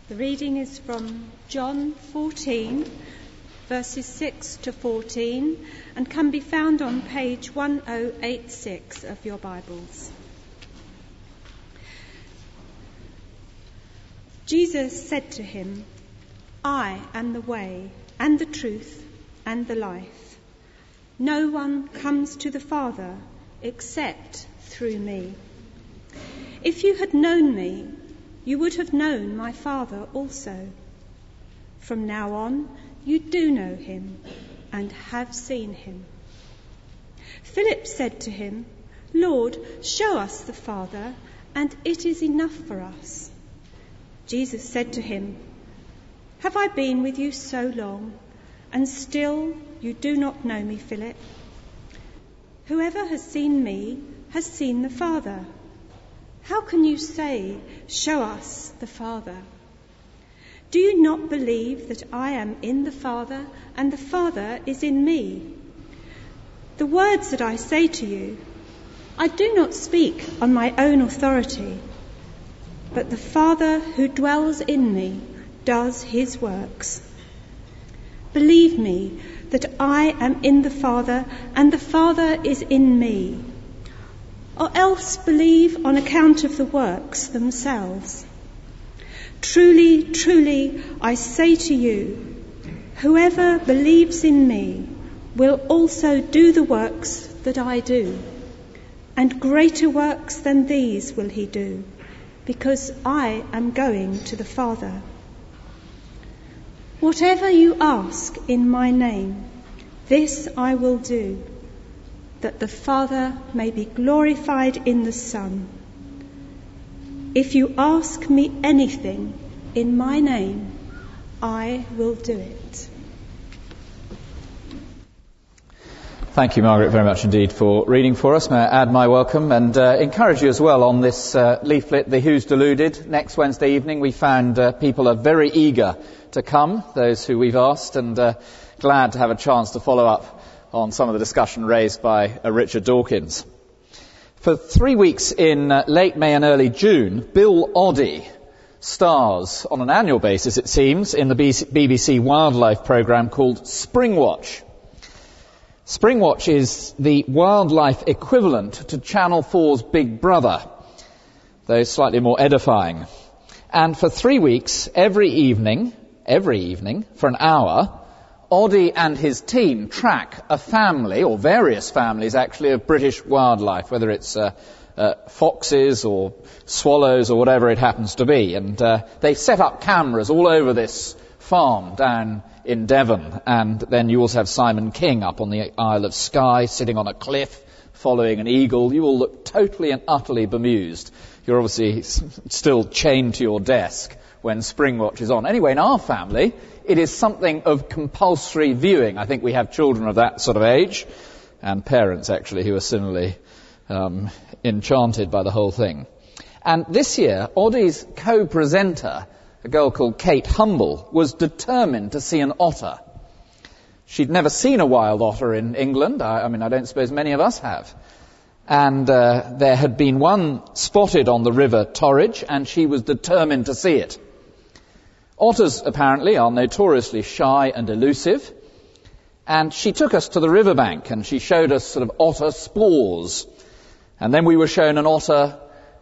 The reading is from John 14, verses 6 to 14, and can be found on page 1086 of your Bibles. Jesus said to him, "I am the way and the truth and the life. No one comes to the Father except through me. If you had known me, you would have known my Father also. From now on, you do know him and have seen him." Philip said to him, "Lord, show us the Father, and it is enough for us." Jesus said to him, "Have I been with you so long, and still you do not know me, Philip? Whoever has seen me has seen the Father. How can you say, 'Show us the Father'? Do you not believe that I am in the Father and the Father is in me? The words that I say to you, I do not speak on my own authority, but the Father who dwells in me does his works. Believe me that I am in the Father and the Father is in me, or else believe on account of the works themselves. Truly, truly, I say to you, whoever believes in me will also do the works that I do, and greater works than these will he do, because I am going to the Father. Whatever you ask in my name, this I will do, that the Father may be glorified in the Son. If you ask me anything in my name, I will do it." Thank you, Margaret, very much indeed for reading for us. May I add my welcome and encourage you as well on this leaflet, The Who's Deluded. Next Wednesday evening we found people are very eager to come, those who we've asked, and glad to have a chance to follow up on some of the discussion raised by Richard Dawkins. For 3 weeks in late May and early June, Bill Oddie stars on an annual basis, it seems, in the BBC wildlife programme called Springwatch. Springwatch is the wildlife equivalent to Channel 4's Big Brother, though slightly more edifying. And for 3 weeks, every evening, for an hour, Oddie and his team track a family, or various families actually, of British wildlife, whether it's foxes or swallows or whatever it happens to be. And they set up cameras all over this farm down in Devon. And then you also have Simon King up on the Isle of Skye, sitting on a cliff, following an eagle. You all look totally and utterly bemused. You're obviously still chained to your desk when Springwatch is on. Anyway, in our family, it is something of compulsory viewing. I think we have children of that sort of age, and parents actually who are similarly enchanted by the whole thing. And this year, Oddie's co-presenter, a girl called Kate Humble, was determined to see an otter. She'd never seen a wild otter in England. I don't suppose many of us have. And there had been one spotted on the River Torridge, and she was determined to see it. Otters, apparently, are notoriously shy and elusive, and she took us to the riverbank and she showed us sort of otter spores. And then we were shown an otter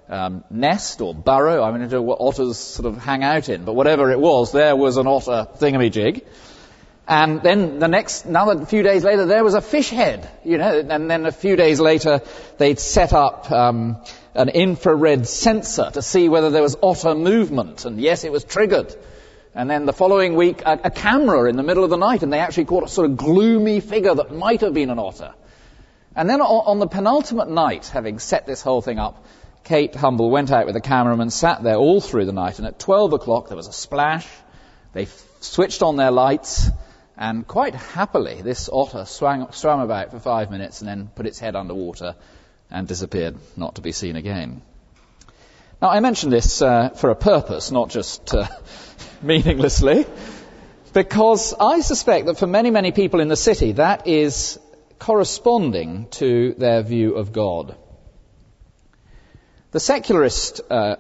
nest or burrow. I don't know what otters sort of hang out in, but whatever it was, there was an otter thingamajig. And then another few days later, there was a fish head, and then a few days later, they'd set up an infrared sensor to see whether there was otter movement, and yes, it was triggered. And then the following week, a camera in the middle of the night, and they actually caught a sort of gloomy figure that might have been an otter. And then on the penultimate night, having set this whole thing up, Kate Humble went out with a cameraman, sat there all through the night, and at 12 o'clock there was a splash. They switched on their lights, and quite happily this otter swam about for 5 minutes and then put its head underwater and disappeared, not to be seen again. Now, I mention this for a purpose, not just meaninglessly, because I suspect that for many, many people in the city, that is corresponding to their view of God. The secularist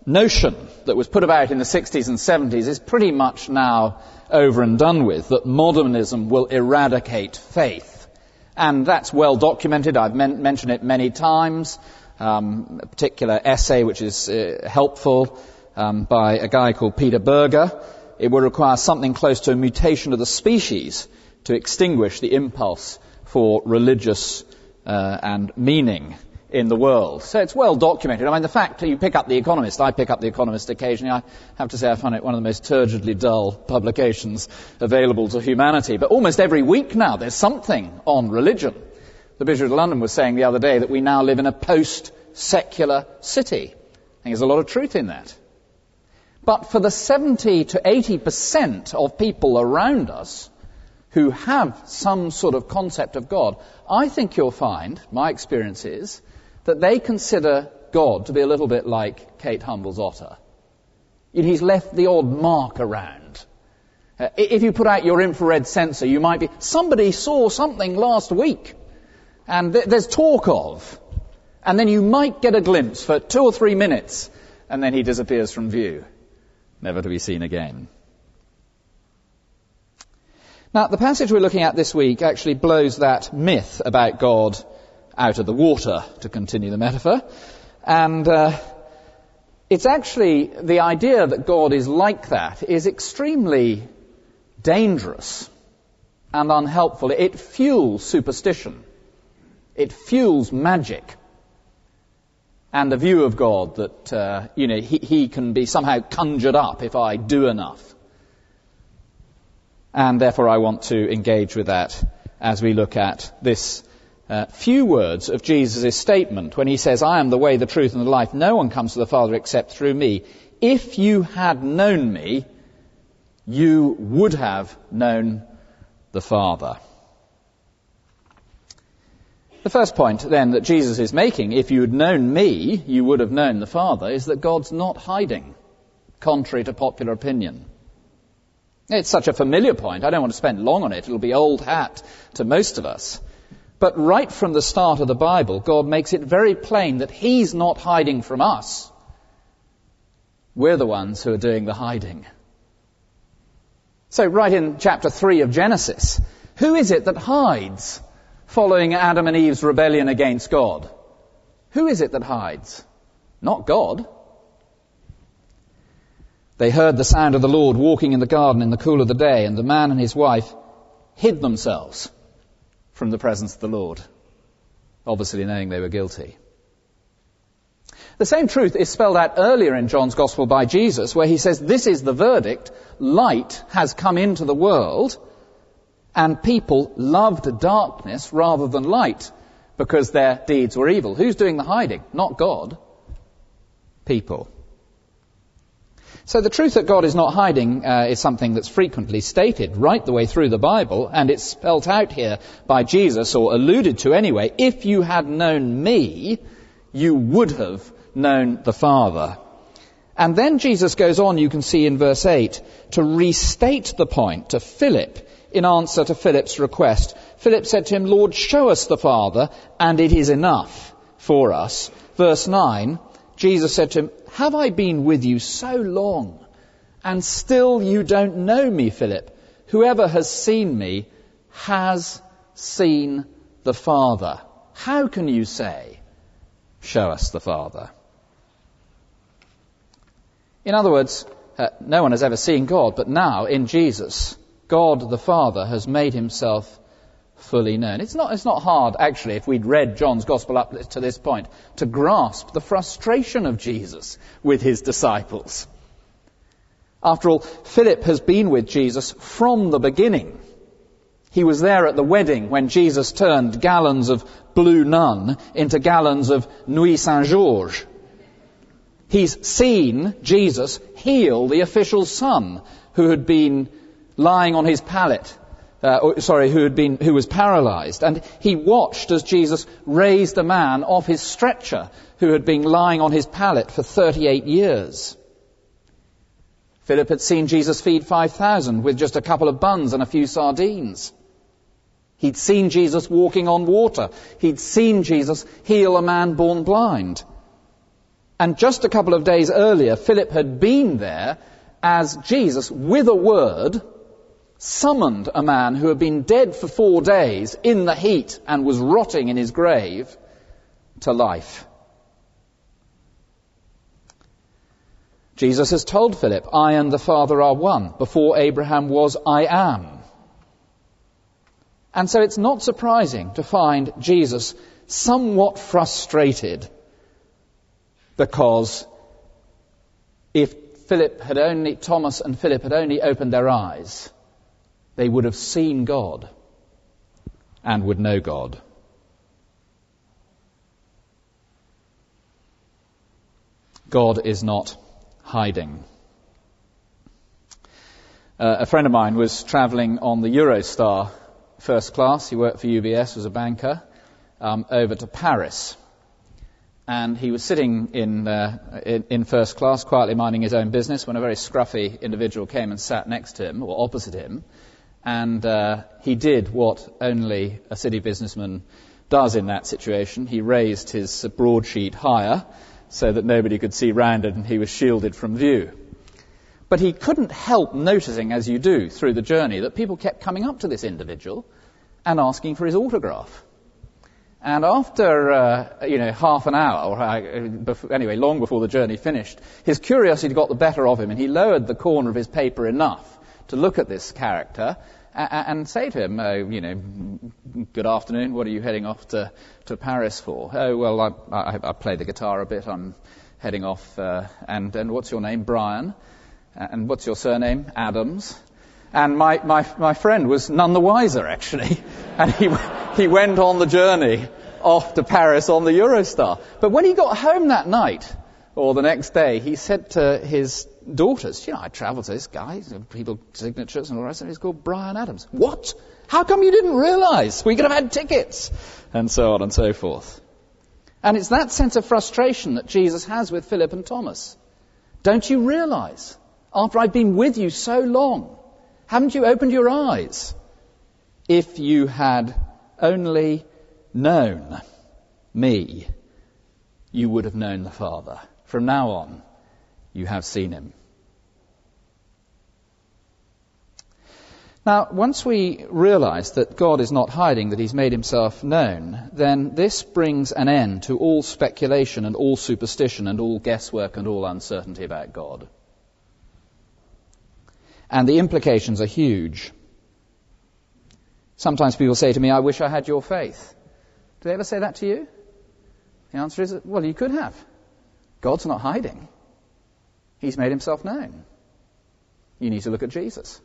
notion that was put about in the 60s and 70s is pretty much now over and done with, that modernism will eradicate faith. And that's well documented. I've mentioned it many times. A particular essay which is helpful by a guy called Peter Berger. It would require something close to a mutation of the species to extinguish the impulse for religious and meaning in the world. So it's well documented. I mean, the fact that you pick up The Economist, I pick up The Economist occasionally. I have to say I find it one of the most turgidly dull publications available to humanity. But almost every week now there's something on religion. The Bishop of London was saying the other day that we now live in a post-secular city. I think there's a lot of truth in that. But for the 70 to 80% of people around us who have some sort of concept of God, I think you'll find, my experience is, that they consider God to be a little bit like Kate Humble's otter. He's left the odd mark around. If you put out your infrared sensor, you might be, somebody saw something last week, and there's talk of, and then you might get a glimpse for 2 or 3 minutes, and then he disappears from view, never to be seen again. Now, the passage we're looking at this week actually blows that myth about God out of the water, to continue the metaphor. And it's actually the idea that God is like that is extremely dangerous and unhelpful. It fuels superstition. It fuels magic. And a view of God that, he can be somehow conjured up if I do enough. And therefore I want to engage with that as we look at this few words of Jesus' statement when he says, I am the way, the truth, and the life. No one comes to the Father except through me. If you had known me, you would have known the Father. The first point then that Jesus is making, if you had known me, you would have known the Father, is that God's not hiding, contrary to popular opinion. It's such a familiar point, I don't want to spend long on it. It'll be old hat to most of us. But right from the start of the Bible, God makes it very plain that he's not hiding from us. We're the ones who are doing the hiding. So right in chapter 3 of Genesis, who is it that hides following Adam and Eve's rebellion against God? Who is it that hides? Not God. They heard the sound of the Lord walking in the garden in the cool of the day, and the man and his wife hid themselves from the presence of the Lord, obviously knowing they were guilty. The same truth is spelled out earlier in John's Gospel by Jesus, where he says, this is the verdict, light has come into the world, and people loved darkness rather than light, because their deeds were evil. Who's doing the hiding? Not God. People. So the truth that God is not hiding is something that's frequently stated right the way through the Bible, and it's spelt out here by Jesus, or alluded to anyway. If you had known me, you would have known the Father. And then Jesus goes on, you can see in verse 8, to restate the point to Philip in answer to Philip's request. Philip said to him, Lord, show us the Father, and it is enough for us. Verse 9, Jesus said to him, have I been with you so long, and still you don't know me, Philip? Whoever has seen me has seen the Father. How can you say, show us the Father? In other words, no one has ever seen God, but now in Jesus, God the Father has made himself fully known. It's not hard, actually, if we'd read John's Gospel up to this point, to grasp the frustration of Jesus with his disciples. After all, Philip has been with Jesus from the beginning. He was there at the wedding when Jesus turned gallons of Blue Nun into gallons of Nuit Saint-Georges. He's seen Jesus heal the official's son who had been lying on his pallet. Who was paralyzed. And he watched as Jesus raised a man off his stretcher who had been lying on his pallet for 38 years. Philip had seen Jesus feed 5,000 with just a couple of buns and a few sardines. He'd seen Jesus walking on water. He'd seen Jesus heal a man born blind. And just a couple of days earlier, Philip had been there as Jesus, with a word, summoned a man who had been dead for 4 days in the heat and was rotting in his grave to life. Jesus has told Philip, I and the Father are one. Before Abraham was, I am. And so it's not surprising to find Jesus somewhat frustrated, because if Thomas and Philip had only opened their eyes, they would have seen God and would know God. God is not hiding. A friend of mine was travelling on the Eurostar first class. He worked for UBS as a banker, over to Paris. And he was sitting in first class, quietly minding his own business, when a very scruffy individual came and sat next to him, or opposite him. And he did what only a city businessman does in that situation. He raised his broadsheet higher so that nobody could see round it and he was shielded from view. But he couldn't help noticing, as you do through the journey, that people kept coming up to this individual and asking for his autograph. And after, half an hour, long before the journey finished, his curiosity got the better of him, and he lowered the corner of his paper enough to look at this character and say to him, good afternoon, what are you heading off to Paris for? Oh, well, I play the guitar a bit, I'm heading off, and what's your name? Brian. And what's your surname? Adams. And my friend was none the wiser, actually. And he went on the journey off to Paris on the Eurostar. But when he got home that night, or the next day, he said to his daughters, I travelled to this guy, people signatures and all the rest of it, he's called Brian Adams. What? How come you didn't realise? We could have had tickets. And so on and so forth. And it's that sense of frustration that Jesus has with Philip and Thomas. Don't you realise? After I've been with you so long, haven't you opened your eyes? If you had only known me, you would have known the Father. From now on, you have seen him. Now, once we realize that God is not hiding, that he's made himself known, then this brings an end to all speculation and all superstition and all guesswork and all uncertainty about God. And the implications are huge. Sometimes people say to me, I wish I had your faith. Do they ever say that to you? The answer is, well, you could have. God's not hiding. He's made himself known. You need to look at Jesus.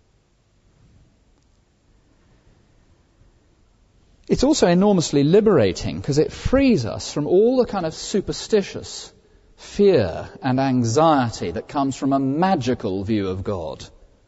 It's also enormously liberating because it frees us from all the kind of superstitious fear and anxiety that comes from a magical view of God.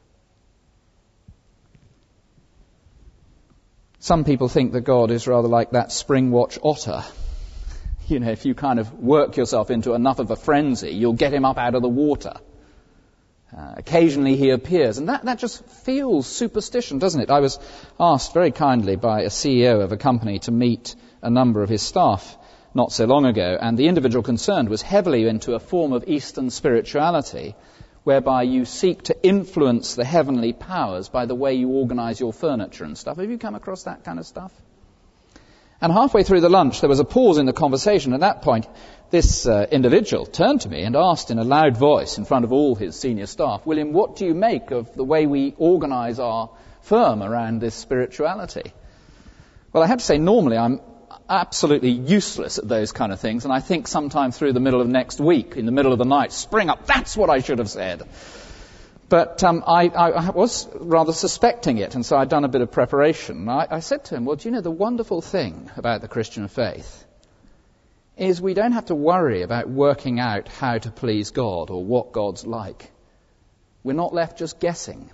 Some people think that God is rather like that spring-watch otter. If you kind of work yourself into enough of a frenzy, you'll get him up out of the water. Occasionally he appears, and that just feels superstition, doesn't it? I was asked very kindly by a CEO of a company to meet a number of his staff not so long ago, and the individual concerned was heavily into a form of Eastern spirituality whereby you seek to influence the heavenly powers by the way you organize your furniture and stuff. Have you come across that kind of stuff? And halfway through the lunch, there was a pause in the conversation. At that point, this individual turned to me and asked in a loud voice in front of all his senior staff, William, what do you make of the way we organize our firm around this spirituality? Well, I have to say, normally I'm absolutely useless at those kind of things, and I think sometime through the middle of next week, in the middle of the night, spring up, that's what I should have said. But I was rather suspecting it, and so I'd done a bit of preparation. I said to him, well, do you know, the wonderful thing about the Christian faith is we don't have to worry about working out how to please God or what God's like. We're not left just guessing.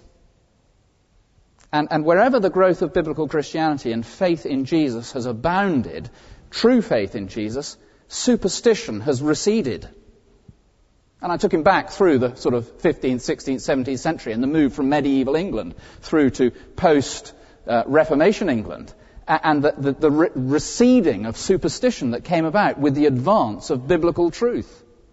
And wherever the growth of biblical Christianity and faith in Jesus has abounded, true faith in Jesus, superstition has receded. And I took him back through the sort of 15th, 16th, 17th century and the move from medieval England through to post-Reformation England, and the receding of superstition that came about with the advance of biblical truth.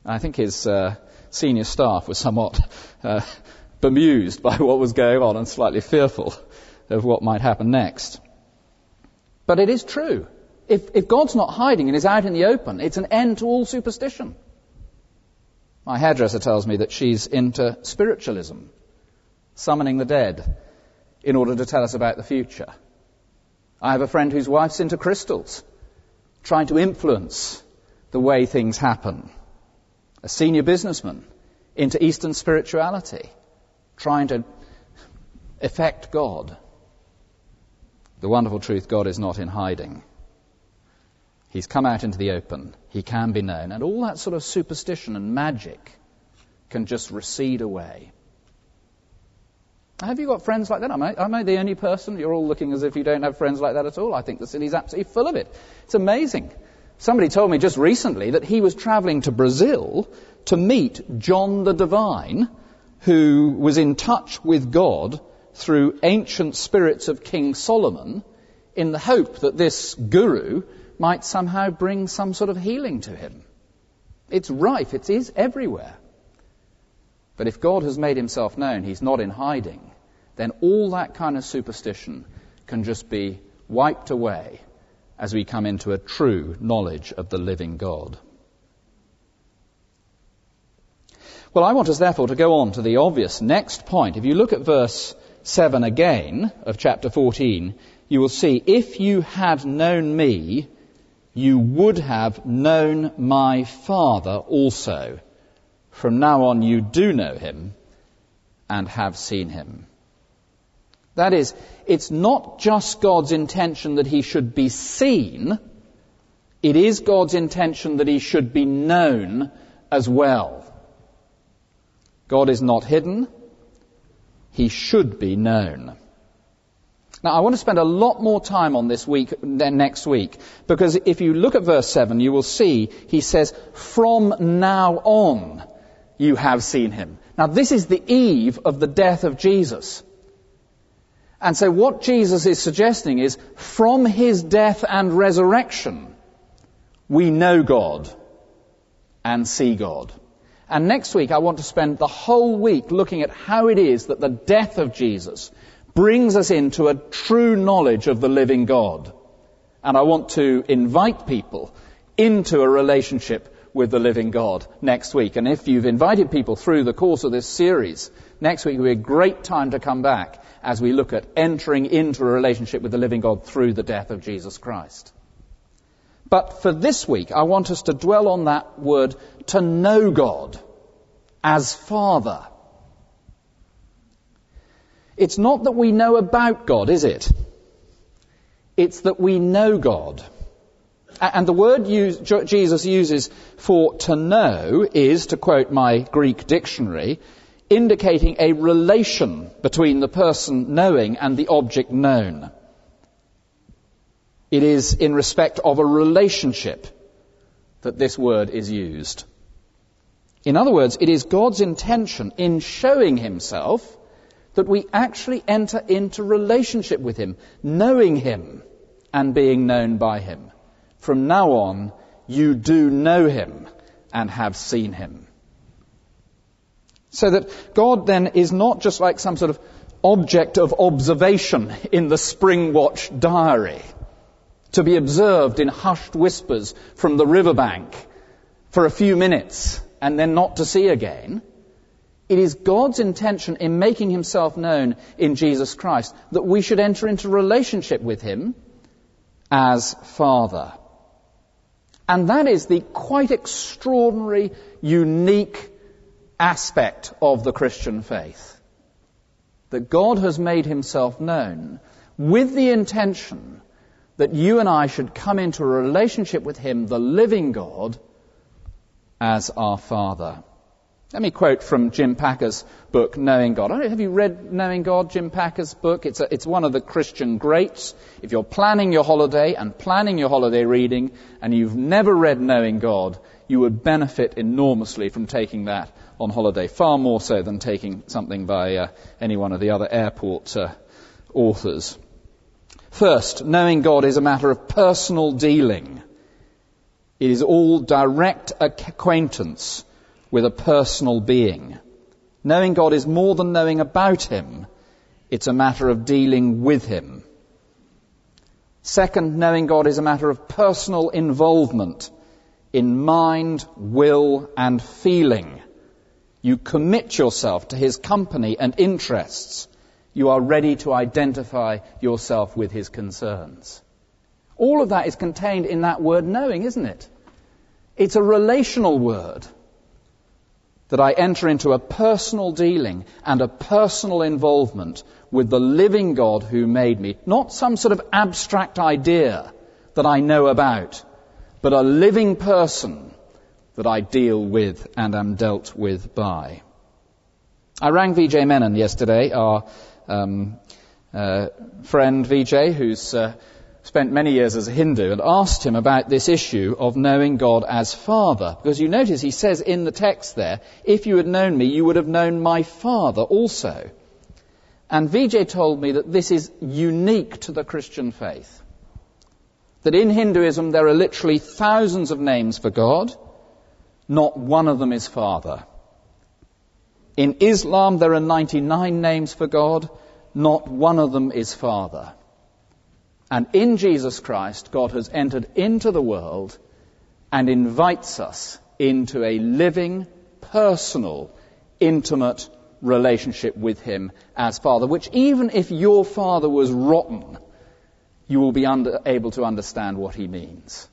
I think his senior staff was somewhat bemused by what was going on and slightly fearful of what might happen next. But it is true. If God's not hiding and is out in the open, it's an end to all superstition. My hairdresser tells me that she's into spiritualism, summoning the dead in order to tell us about the future. I have a friend whose wife's into crystals, trying to influence the way things happen. A senior businessman into Eastern spirituality, trying to affect God. The wonderful truth, God is not in hiding. He's come out into the open. He can be known. And all that sort of superstition and magic can just recede away. Have you got friends like that? Am I the only person? You're all looking as if you don't have friends like that at all. I think the city's absolutely full of it. It's amazing. Somebody told me just recently that he was travelling to Brazil to meet John the Divine, who was in touch with God through ancient spirits of King Solomon, in the hope that this guru might somehow bring some sort of healing to him. It's rife, it is everywhere. But if God has made himself known, he's not in hiding, then all that kind of superstition can just be wiped away as we come into a true knowledge of the living God. Well, I want us therefore to go on to the obvious next point. If you look at verse 7 again of chapter 14, you will see, if you had known me, you would have known my Father also. From now on you do know him and have seen him. That is, it's not just God's intention that he should be seen, it is God's intention that he should be known as well. God is not hidden, he should be known. Now, I want to spend a lot more time on this week than next week, because if you look at verse 7, you will see he says, from now on you have seen him. Now, this is the eve of the death of Jesus. And so what Jesus is suggesting is, from his death and resurrection, we know God and see God. And next week I want to spend the whole week looking at how it is that the death of Jesus brings us into a true knowledge of the living God. And I want to invite people into a relationship with the living God next week. And if you've invited people through the course of this series, next week will be a great time to come back as we look at entering into a relationship with the living God through the death of Jesus Christ. But for this week, I want us to dwell on that word, to know God as Father. It's not that we know about God, is it? It's that we know God. And the word Jesus uses for to know is, to quote my Greek dictionary, indicating a relation between the person knowing and the object known. It is in respect of a relationship that this word is used. In other words, it is God's intention in showing himself that we actually enter into relationship with him, knowing him and being known by him. From now on, you do know him and have seen him. So that God then is not just like some sort of object of observation in the Springwatch diary, to be observed in hushed whispers from the riverbank for a few minutes and then not to see again. It is God's intention in making himself known in Jesus Christ that we should enter into relationship with him as Father. And that is the quite extraordinary, unique aspect of the Christian faith. That God has made himself known with the intention that you and I should come into a relationship with him, the living God, as our Father. Let me quote from Jim Packer's book, Knowing God. Have you read Knowing God, Jim Packer's book? It's one of the Christian greats. If you're planning your holiday and planning your holiday reading and you've never read Knowing God, you would benefit enormously from taking that on holiday, far more so than taking something by any one of the other airport authors. First, knowing God is a matter of personal dealing. It is all direct acquaintance with a personal being. Knowing God is more than knowing about him. It's a matter of dealing with him. Second, knowing God is a matter of personal involvement in mind, will, and feeling. You commit yourself to his company and interests. You are ready to identify yourself with his concerns. All of that is contained in that word knowing, isn't it? It's a relational word that I enter into a personal dealing and a personal involvement with the living God who made me. Not some sort of abstract idea that I know about, but a living person that I deal with and am dealt with by. I rang Vijay Menon yesterday, our friend Vijay, who's spent many years as a Hindu, and asked him about this issue of knowing God as Father. Because you notice he says in the text there, if you had known me, you would have known my Father also. And Vijay told me that this is unique to the Christian faith. That in Hinduism there are literally thousands of names for God. Not one of them is Father. In Islam there are 99 names for God. Not one of them is Father. And in Jesus Christ, God has entered into the world and invites us into a living, personal, intimate relationship with him as Father, which even if your father was rotten, you will be able to understand what he means.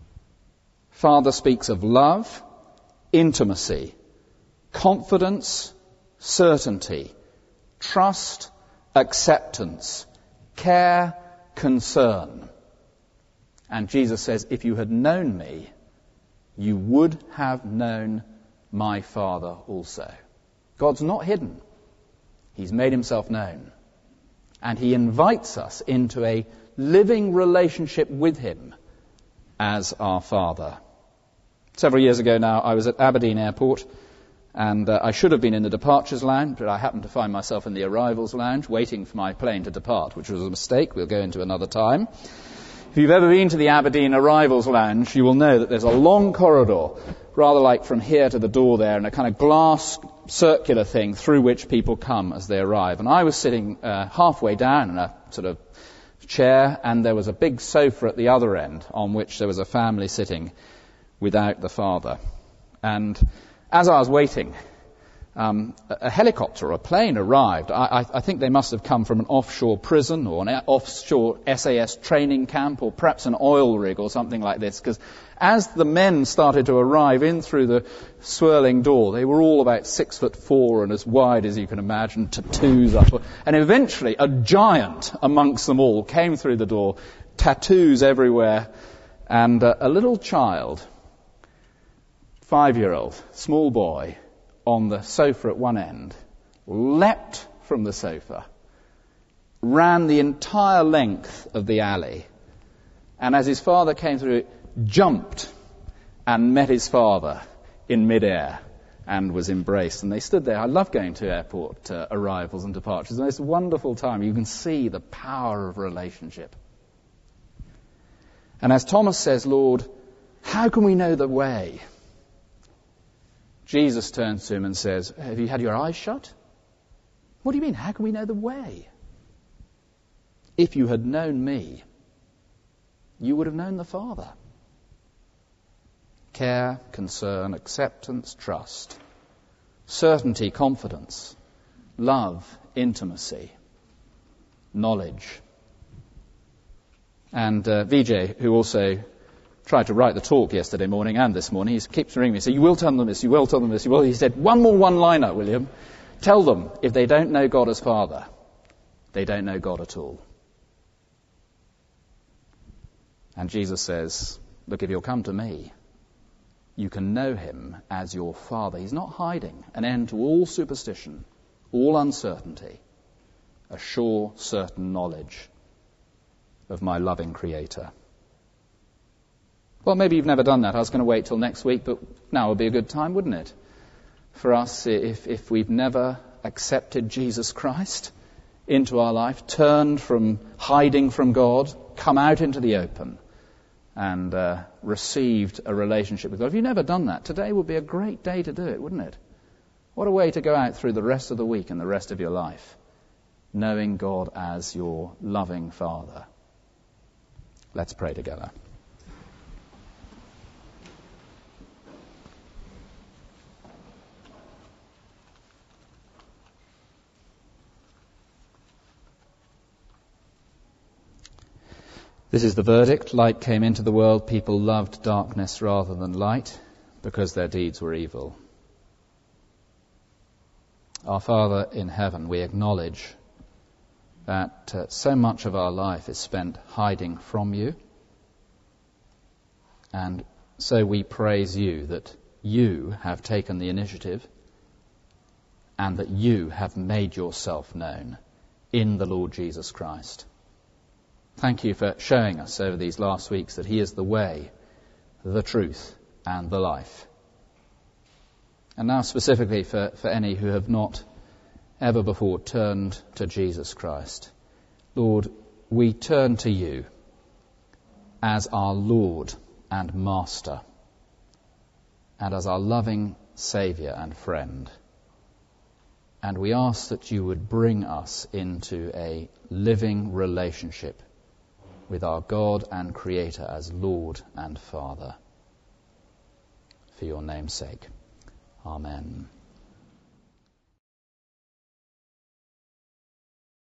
Father speaks of love, intimacy, confidence, certainty, trust, acceptance, care, concern. And Jesus says, if you had known me, you would have known my Father also. God's not hidden. He's made himself known. And he invites us into a living relationship with him as our Father. Several years ago now, I was at Aberdeen Airport, and I should have been in the departures lounge, but I happened to find myself in the arrivals lounge waiting for my plane to depart, which was a mistake. We'll go into another time. If you've ever been to the Aberdeen arrivals lounge, you will know that there's a long corridor, rather like from here to the door there, and a kind of glass circular thing through which people come as they arrive. And I was sitting halfway down in a sort of chair, and there was a big sofa at the other end on which there was a family sitting without the father. And as I was waiting, a helicopter or a plane arrived. I think they must have come from an offshore prison or an offshore SAS training camp or perhaps an oil rig or something like this, because as the men started to arrive in through the swirling door, they were all about 6'4" and as wide as you can imagine, tattoos up. And eventually a giant amongst them all came through the door, tattoos everywhere, and a little child, 5-year-old, small boy, on the sofa at one end, leapt from the sofa, ran the entire length of the alley, and as his father came through, jumped and met his father in midair and was embraced. And they stood there. I love going to airport arrivals and departures. And it's a wonderful time. You can see the power of relationship. And as Thomas says, Lord, how can we know the way? Jesus turns to him and says, have you had your eyes shut? What do you mean? How can we know the way? If you had known me, you would have known the Father. Care, concern, acceptance, trust, certainty, confidence, love, intimacy, knowledge. And Vijay, who also tried to write the talk yesterday morning and this morning, he keeps ringing me and saying, you will tell them this, you will tell them this, you will. He said, one more one-liner, William. Tell them, if they don't know God as Father, they don't know God at all. And Jesus says, look, if you'll come to me, you can know him as your Father. He's not hiding. An end to all superstition, all uncertainty, a sure, certain knowledge of my loving Creator. Well, maybe you've never done that. I was going to wait till next week, but now would be a good time, wouldn't it? For us, if we've never accepted Jesus Christ into our life, turned from hiding from God, come out into the open, and received a relationship with God, if you've never done that, today would be a great day to do it, wouldn't it? What a way to go out through the rest of the week and the rest of your life, knowing God as your loving Father. Let's pray together. This is the verdict. Light came into the world. People loved darkness rather than light because their deeds were evil. Our Father in heaven, we acknowledge that so much of our life is spent hiding from you. And so we praise you that you have taken the initiative and that you have made yourself known in the Lord Jesus Christ. Thank you for showing us over these last weeks that he is the way, the truth, and the life. And now specifically for any who have not ever before turned to Jesus Christ, Lord, we turn to you as our Lord and Master, and as our loving Saviour and friend. And we ask that you would bring us into a living relationship with our God and Creator as Lord and Father. For your name's sake. Amen.